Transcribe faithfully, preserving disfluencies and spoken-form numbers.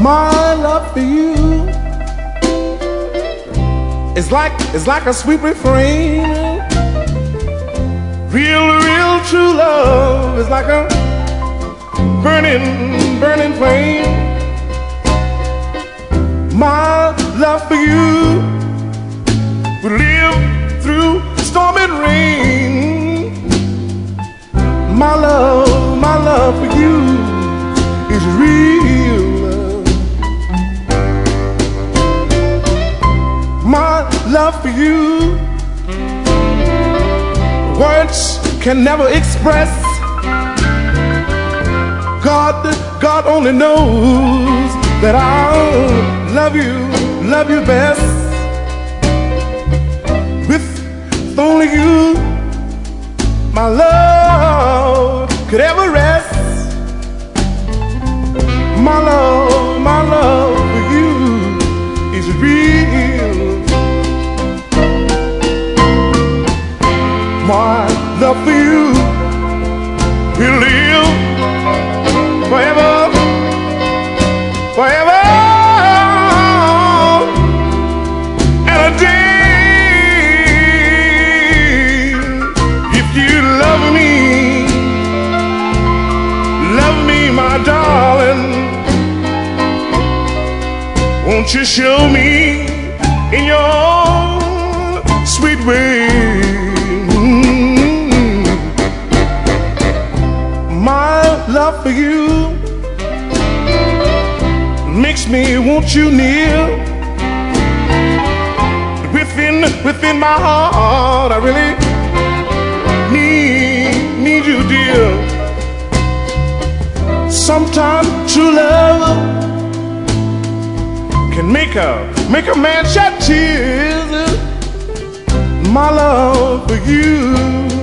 My love for you is like, it's like a sweet refrain. Real, real true love is like a burning, burning flame. My love for you will live through storm and rain. My love, my love for you is real love. My love for you, words can never express. God, God only knows that I love you, love you best. With only you, my love could ever rest. My love, my love for you is real. My love for you will live forever, forever and a day. If you love me, love me, my darling, won't you show me in your own sweet way? My love for you makes me want you near. Within, within my heart, I really need, need you, dear. Sometimes true love can make a, make a man shed tears. My love for you